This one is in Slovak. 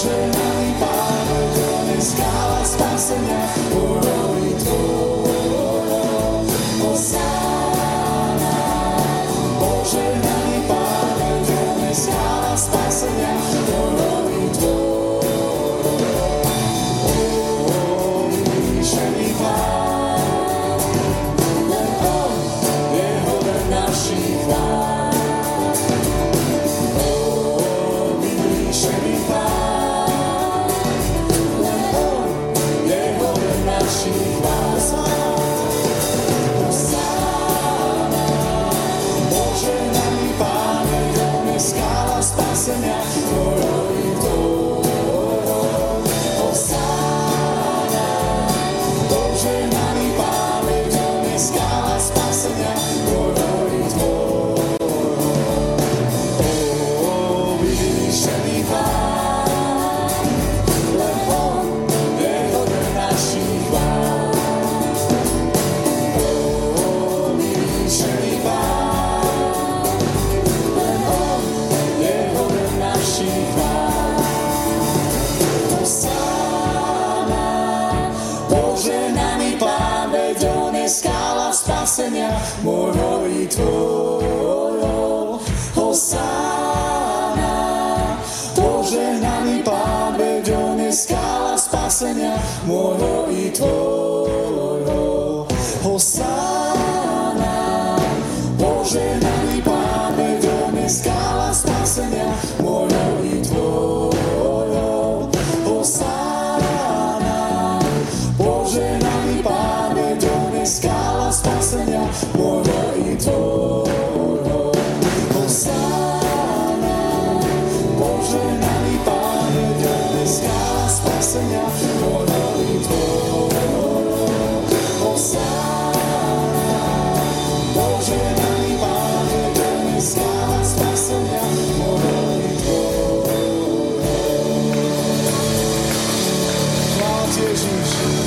Požehnaný Páne, to je skála spasenia môjho i tvojho. Hosanna. Požehnaný Páne, to je skála spasenia môjho i tvojho. Vyvýšený Pán, len On je hoden našich vlád. Vyvýšený Pán, len On je hoden našich vlád. Hosanna. Požehnaný Páne, On je skála spasenia tvojho i tvojho. Hosanna. Požehnaný Páne, On je skála spasenia tvojho i tvojho. Vyvýšený Pán, len On je hoden našich vlád. Vyvýšený Pán, len On je hoden našich vlád. Hosanna. Požehnaný Pán, veď On je skála spasenia môjho i tvojho. Hosanna. Požehnaný Pán, veď On je skála spasenia môjho i tvojho. Hosanna. Požehnaný Pán, veď On je skála spasenia môjho i tvojho. Hosanna. Požehnaný Pán, veď On je skála spasenia môjho i tvojho. Hosanna. Požehnaný Pán, veď On je skála spasenia môjho i tvojho. Hosanna. Požehnaný Pán, veď On je skála spasenia môjho i tvojho. Chvála ti, Ježiš.